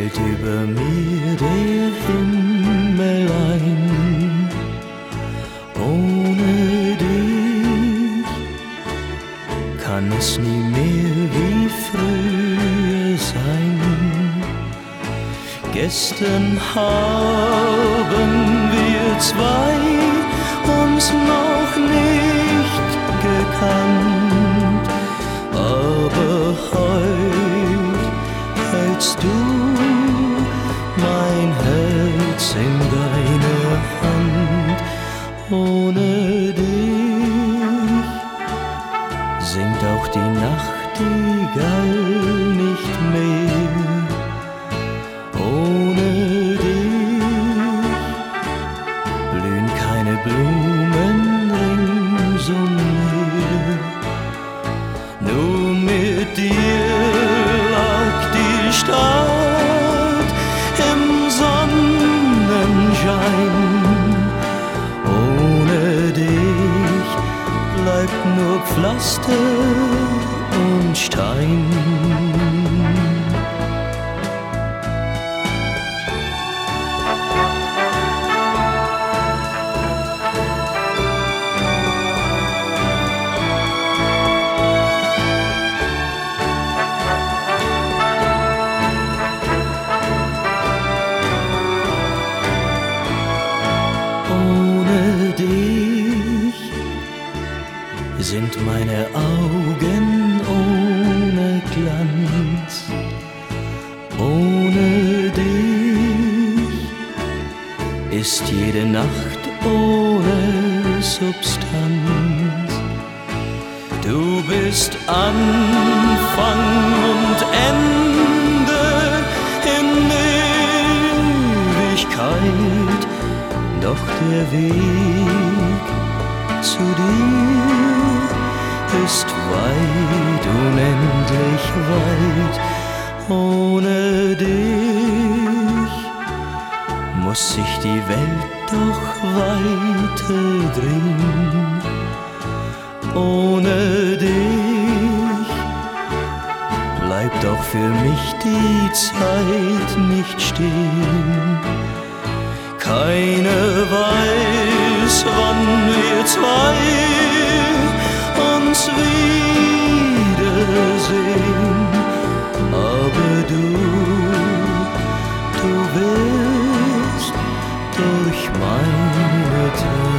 fällt über mir der Himmel ein. Ohne dich kann es nie mehr wie früher sein. Gestern haben wir zwei uns noch nicht gekannt, aber heut hältst du mein Herz in deiner Hand. Ohne dich singt auch die Nachtigall nicht mehr. Ohne dich blühen keine Blumen rings um mir. Nur mit dir lag die Stadt im Sonnenschein. Ohne dich bleibt nur Pflaster und Stein. Ohne dich sind meine Augen ohne Glanz. Ohne dich ist jede Nacht ohne Substanz. Du bist Anfang und Ende in Ewigkeit. Doch der Weg zu dir ist weit, unendlich weit. Ohne dich muss sich die Welt doch weiter drehen. Ohne dich bleibt auch für mich die Zeit nicht stehen. Keiner weiß, wann wir zwei uns wiedersehen, aber du wirst durch meine Tränen